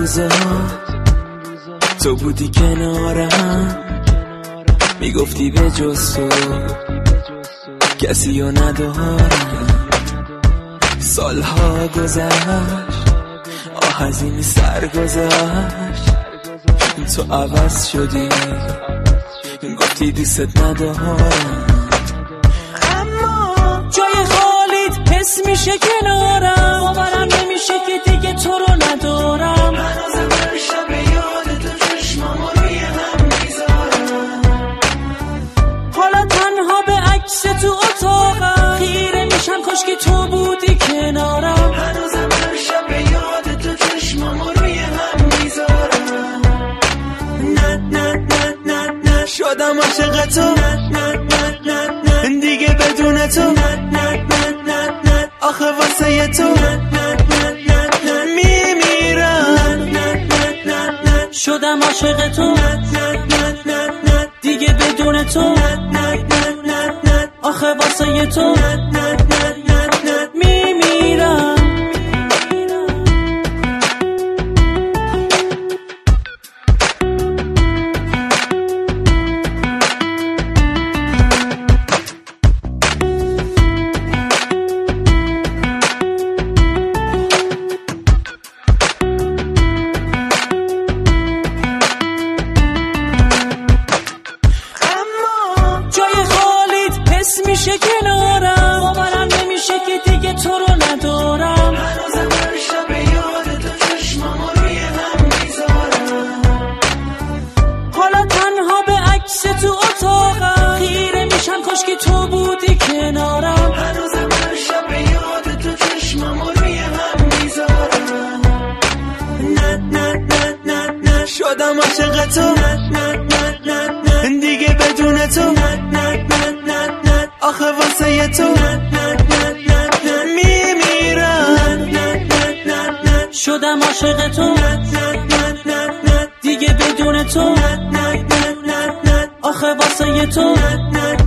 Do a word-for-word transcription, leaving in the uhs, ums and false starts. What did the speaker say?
روزا تو بودی کنارم، میگفتی به جز تو کسی رو ندارم. سالها گذشت، آه از این سر گذشت، تو عوض شدی، گفتی دوست ندارم. اما جای خالیت حس میشه کنارم، باورم نمیشه که دیگه تو رو ندارم. هنوزم هر شب یاد تو چشمامو روی هم میذارم. حالا تنها به عکس تو اتاقم خیره میشم، کاش که تو بودی کنارم. هنوزم هر شب یاد تو چشمامو روی هم میذارم. نه نه نه نه نه شدم عاشق تو، نه نه نه نه نه دیگه بدون تو، نه نه نه نه نه آخه واسه تو، نه نه نه نه نه میمیرم. نه نه نه نه شدم عاشق تو، نه نه نه نه نه دیگه بدون تو، نه نه نه نه نه آخه واسه تو، نه نه نه نه نه میمیرم. میشه کنارم، باورم نمیشه که دیگه تو رو ندارم. هنوزم هر شب یاد تو چشمامو روی هم میذارم. حالا تنها به عکس تو اتاقم خیره میشم، کاش که تو بودی کنارم. هنوزم هر شب یاد تو چشمامو روی هم میذارم. نه نه نه نه نه شدم عاشق تو، نه نه نه نه نه دیگه بدون تو، نه نه نه نه نه آخه واسه تو، نه نه نه نه نه میمیرم. نه نه نه نه شدم عاشق تو، نه نه نه نه نه دیگه بدون تو، نه نه نه نه آخه واسه تو، نه نه